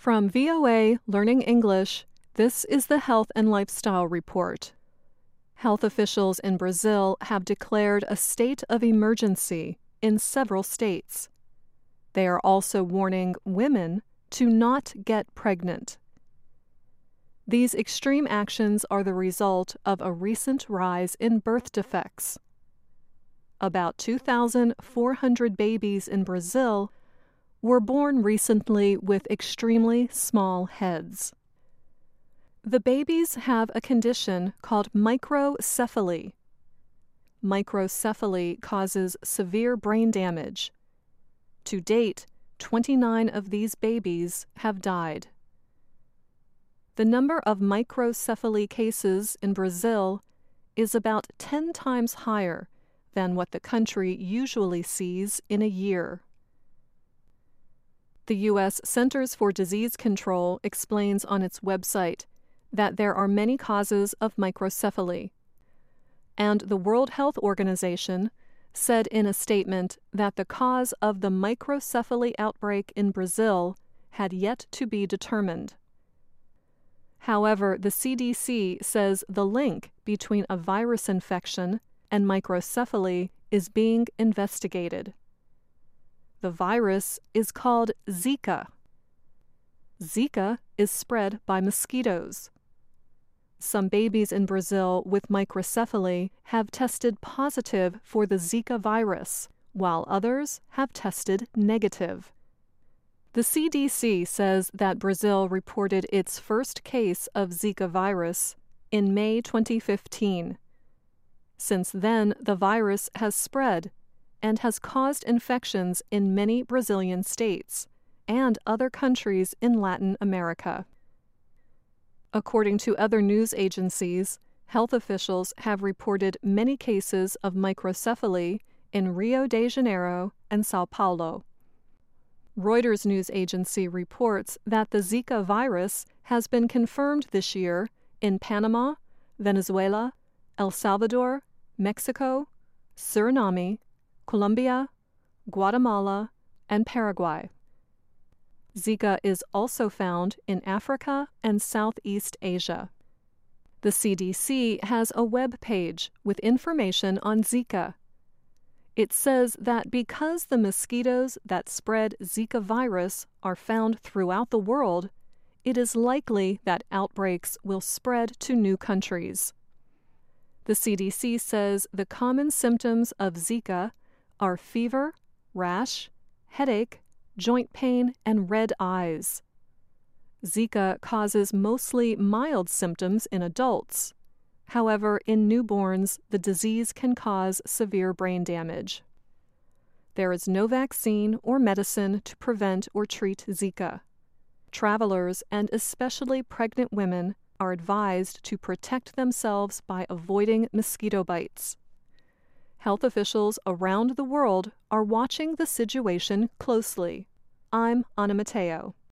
From VOA Learning English, this is the Health and Lifestyle Report. Health officials in Brazil have declared a state of emergency in several states. They are also warning women to not get pregnant. These extreme actions are the result of a recent rise in birth defects. About 2,400 babies in Brazil were born recently with extremely small heads. The babies have a condition called microcephaly. Microcephaly causes severe brain damage. To date, 29 of these babies have died. The number of microcephaly cases in Brazil is about 10 times higher than what the country usually sees in a year. The U.S. Centers for Disease Control explains on its website that there are many causes of microcephaly, and the World Health Organization said in a statement that the cause of the microcephaly outbreak in Brazil had yet to be determined. However, the CDC says the link between a virus infection and microcephaly is being investigated. The virus is called Zika. Zika is spread by mosquitoes. Some babies in Brazil with microcephaly have tested positive for the Zika virus, while others have tested negative. The CDC says that Brazil reported its first case of Zika virus in May 2015. Since then, the virus has spread and has caused infections in many Brazilian states and other countries in Latin America. According to other news agencies, health officials have reported many cases of microcephaly in Rio de Janeiro and Sao Paulo. Reuters news agency reports that the Zika virus has been confirmed this year in Panama, Venezuela, El Salvador, Mexico, Suriname, Colombia, Guatemala, and Paraguay. Zika is also found in Africa and Southeast Asia. The CDC has a web page with information on Zika. It says that because the mosquitoes that spread Zika virus are found throughout the world, it is likely that outbreaks will spread to new countries. The CDC says the common symptoms of Zika are fever, rash, headache, joint pain, and red eyes. Zika causes mostly mild symptoms in adults. However, in newborns, the disease can cause severe brain damage. There is no vaccine or medicine to prevent or treat Zika. Travelers, and especially pregnant women, are advised to protect themselves by avoiding mosquito bites. Health officials around the world are watching the situation closely. I'm Anna Mateo.